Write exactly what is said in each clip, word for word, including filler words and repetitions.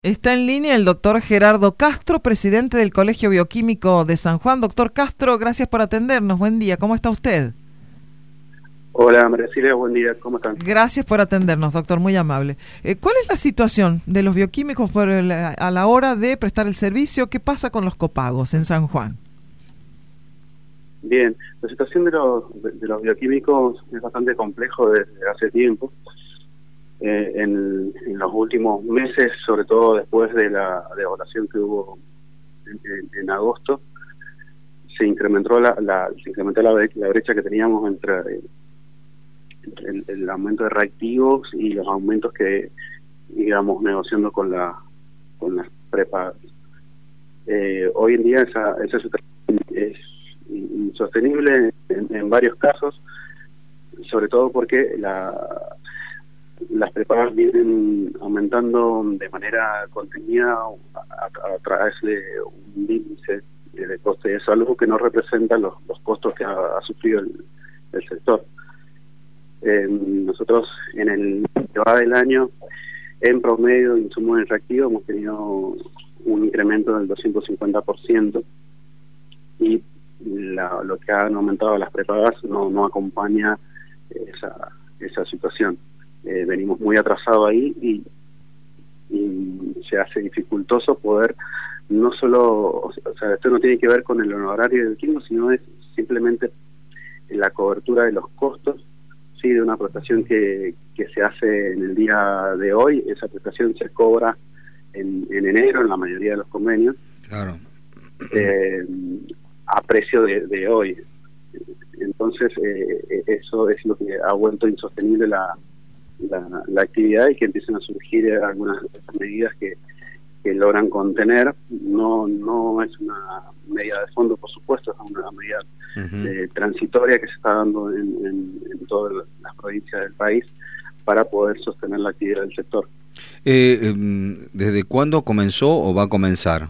Está en línea el doctor Gerardo Castro, presidente del Colegio Bioquímico de San Juan. Doctor Castro, gracias por atendernos. Buen día, ¿cómo está usted? Hola, María Silvia, buen día, ¿cómo están? Gracias por atendernos, doctor, muy amable. Eh, ¿Cuál es la situación de los bioquímicos por el, a la hora de prestar el servicio? ¿Qué pasa con los copagos en San Juan? Bien, la situación de los, de, de los bioquímicos es bastante complejo desde hace tiempo. Eh, en, en los últimos meses, sobre todo después de la devaluación que hubo en, en, en agosto, se incrementó la, la se incrementó la, la brecha que teníamos entre el, el aumento de reactivos y los aumentos que íbamos negociando con la con las prepagas. Eh, hoy en día esa, esa situación es insostenible en, en varios casos, sobre todo porque la las prepagas vienen aumentando de manera contenida a, a, a través de un índice de coste de salud que no representa los, los costos que ha, ha sufrido el, el sector. Eh, nosotros en el que va del año, en promedio de insumos reactivos, hemos tenido un incremento del doscientos cincuenta por ciento y la, lo que han aumentado las prepagas no, no acompaña esa, esa situación. Eh, venimos muy atrasados ahí y, y se hace dificultoso poder, no solo, o sea, esto no tiene que ver con el honorario del químico, sino es simplemente la cobertura de los costos, sí, de una prestación que, que se hace en el día de hoy. Esa prestación se cobra en, en enero en la mayoría de los convenios, claro, eh, a precio de, de hoy. Entonces eh, eso es lo que ha vuelto insostenible la La, la actividad, y que empiezan a surgir algunas medidas que, que logran contener. No no es una medida de fondo, por supuesto, es una medida uh-huh. eh, transitoria que se está dando en, en, en todas las provincias del país para poder sostener la actividad del sector. Eh, ¿Desde cuándo comenzó o va a comenzar?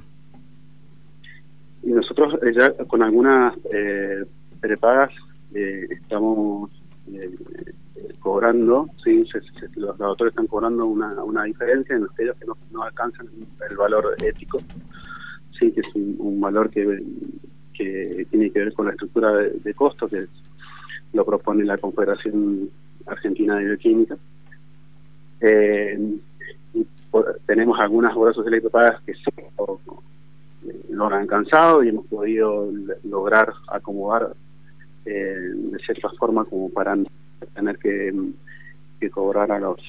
Y nosotros eh, ya con algunas eh, prepagas eh, estamos eh, cobrando, sí, se, se, los laboratorios están cobrando una, una diferencia en aquellos que no, no alcanzan el valor ético, sí, que es un, un valor que, que tiene que ver con la estructura de, de costos, que lo propone la Confederación Argentina de Bioquímica. Eh, y por, tenemos algunas obras sociales y prepagas que sí lo, lo han alcanzado y hemos podido lograr acomodar eh, de cierta forma como para tener que, que cobrar a los...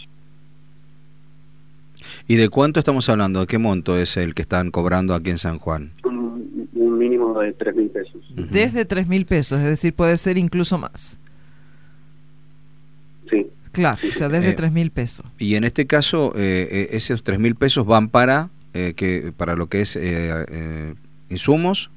¿Y de cuánto estamos hablando? ¿De qué monto es el que están cobrando aquí en San Juan? Un, un mínimo de tres mil pesos. Uh-huh. Desde tres mil pesos, es decir, puede ser incluso más. Sí. Claro, sí, o sea, desde eh, tres mil pesos. Y en este caso, eh, esos tres mil pesos van para, eh, que, para lo que es eh, eh, insumos.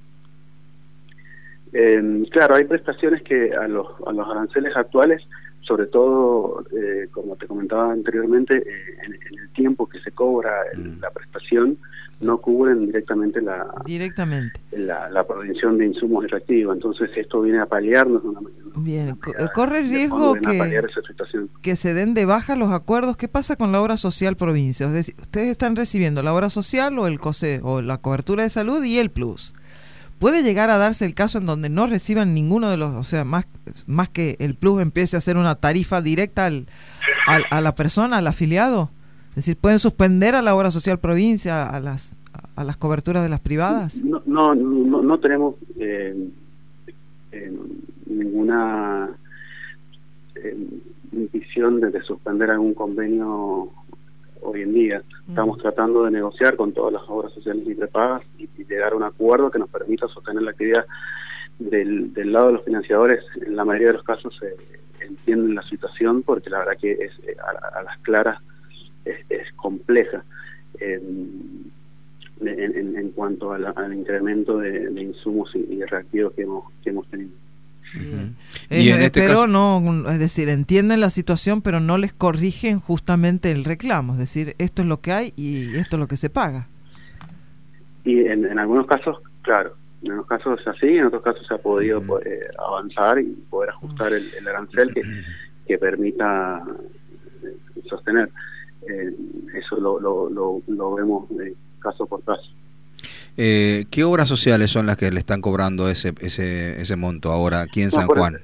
Eh, claro, hay prestaciones que a los, a los aranceles actuales, sobre todo, eh, como te comentaba anteriormente, eh, en, en el tiempo que se cobra el, la prestación, no cubren directamente la directamente la, la provisión de insumos reactivos. Entonces esto viene a paliarnos de una manera. Bien, manera, corre el riesgo que, esa que se den de baja los acuerdos. ¿Qué pasa con la obra social provincia? Es decir, ustedes están recibiendo la obra social o el COSE o la cobertura de salud y el plus. ¿Puede llegar a darse el caso en donde no reciban ninguno de los, o sea, más más que el plus empiece a hacer una tarifa directa al, al, a la persona, al afiliado? Es decir, ¿pueden suspender a la obra social provincia, a las a las coberturas de las privadas? No, no, no, no tenemos eh, eh, ninguna eh, visión de, de suspender algún convenio hoy en día. Estamos mm. tratando de negociar con todas las obras sociales y prepagas y, y llegar a un acuerdo que nos permita sostener la actividad. Del, del lado de los financiadores, en la mayoría de los casos se eh, entienden la situación, porque la verdad que es eh, a, a las claras es, es compleja eh, en, en, en cuanto a la, al incremento de, de insumos y, y reactivos que hemos, que hemos tenido. Uh-huh. eh, y en este pero caso... no, es decir, entienden la situación, pero no les corrigen justamente el reclamo, es decir, esto es lo que hay y esto es lo que se paga. Y en, en algunos casos, claro, en algunos casos es así, en otros casos se ha podido uh-huh. poder avanzar y poder ajustar el, el arancel que, que permita sostener. eh, eso lo, lo, lo, lo vemos eh, caso por caso. Eh, ¿Qué obras sociales son las que le están cobrando ese ese ese monto ahora aquí en No, San Juan?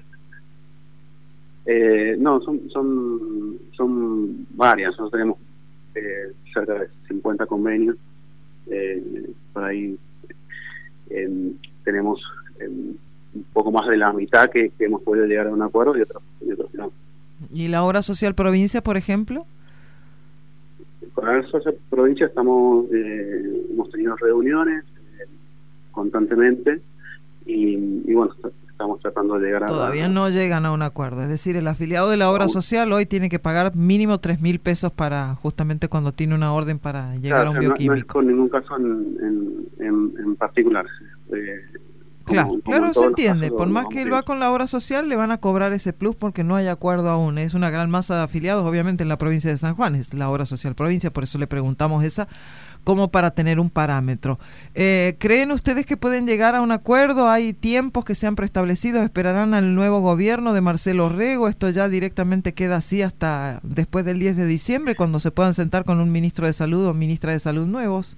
Eh, no, son, son, son varias. Nosotros tenemos eh, cerca de cincuenta convenios. Eh, por ahí eh, tenemos eh, un poco más de la mitad que, que hemos podido llegar a un acuerdo y otros, y otros no. ¿Y la obra social provincia, por ejemplo? Con la Social Provincia estamos, eh, hemos tenido reuniones eh, constantemente y, y bueno, estamos tratando de llegar a... Todavía no llegan a un acuerdo, es decir, el afiliado de la obra social hoy tiene que pagar mínimo tres mil pesos para justamente cuando tiene una orden para llegar claro, a un o sea, bioquímico. No, no es con ningún caso en, en, en, en particular. Eh, Claro, como, claro, como se entiende. casos, Por lo, más lo que él vamos va con la obra social, le van a cobrar ese plus porque no hay acuerdo aún. Es una gran masa de afiliados, obviamente, en la provincia de San Juan. Es la obra social provincia, por eso le preguntamos esa, como para tener un parámetro. Eh, ¿Creen ustedes que pueden llegar a un acuerdo? ¿Hay tiempos que se han preestablecido? ¿Esperarán al nuevo gobierno de Marcelo Rego? ¿Esto ya directamente queda así hasta después del diez de diciembre, cuando se puedan sentar con un ministro de salud o ministra de salud nuevos?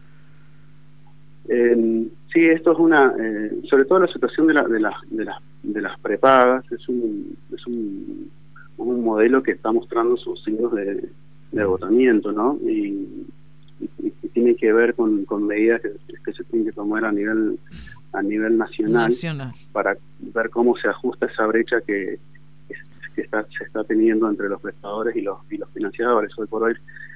Eh, sí, esto es una, eh, sobre todo la situación de, la, de, las de, las de las prepagas, es un es un, un modelo que está mostrando sus signos de, de agotamiento, ¿no? Y, y, y tiene que ver con, con medidas que, que se tienen que tomar a nivel a nivel nacional, nacional para ver cómo se ajusta esa brecha que, que está, se está teniendo entre los prestadores y los y los financiadores. Hoy por hoy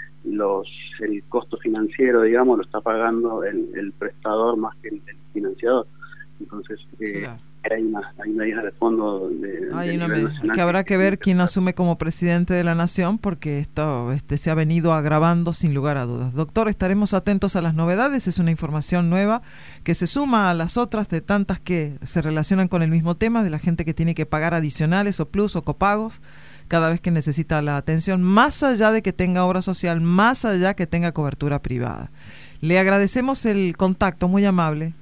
los el costo financiero, digamos, lo está pagando el, el prestador más que el, el financiador. Entonces eh, claro. hay una hay medidas de fondo de, hay de una medida que habrá que ver quién asume como presidente de la nación, porque esto este se ha venido agravando sin lugar a dudas. Doctor, estaremos atentos a las novedades. Es una información nueva que se suma a las otras de tantas que se relacionan con el mismo tema, de la gente que tiene que pagar adicionales o plus o copagos cada vez que necesita la atención, más allá de que tenga obra social, más allá que tenga cobertura privada. Le agradecemos el contacto, muy amable.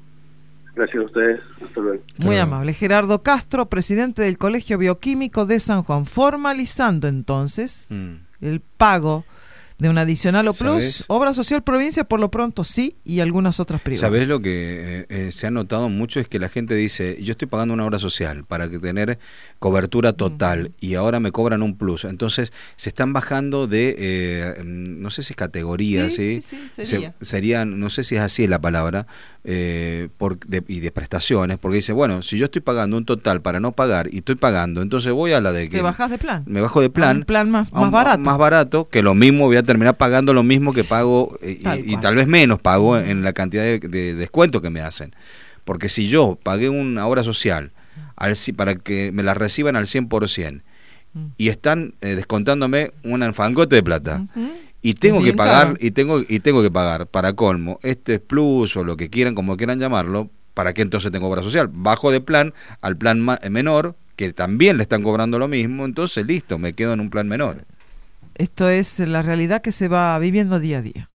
Gracias a ustedes, hasta luego. Muy amable. Gerardo Castro, presidente del Colegio Bioquímico de San Juan, formalizando entonces mm. el pago de un adicional o plus. ¿Sabes? Obra social provincia por lo pronto sí, y algunas otras privadas. ¿Sabés lo que eh, eh, se ha notado mucho? Es que la gente dice, yo estoy pagando una obra social para que tener cobertura total, uh-huh. y ahora me cobran un plus. Entonces se están bajando de, eh, no sé si es categoría, ¿sí? Sí, sí, sí, sería. Se, serían, no sé si es así la palabra, eh, por, de, y de prestaciones, porque dice, bueno, si yo estoy pagando un total para no pagar y estoy pagando, entonces voy a la de que... ¿Te bajas de plan? Me bajo de plan. A un plan más, un, más barato. Más barato, que lo mismo voy a terminar pagando lo mismo que pago eh, tal y, y tal vez menos pago en la cantidad de, de descuento que me hacen. Porque si yo pagué una obra social al, para que me la reciban al cien por ciento y están eh, descontándome un fangote de plata, uh-huh. y tengo que pagar caro. y tengo y tengo que pagar para colmo este plus o lo que quieran, como quieran llamarlo, ¿para qué entonces tengo obra social? Bajo de plan al plan ma- menor, que también le están cobrando lo mismo, entonces listo, me quedo en un plan menor. Esto es la realidad que se va viviendo día a día.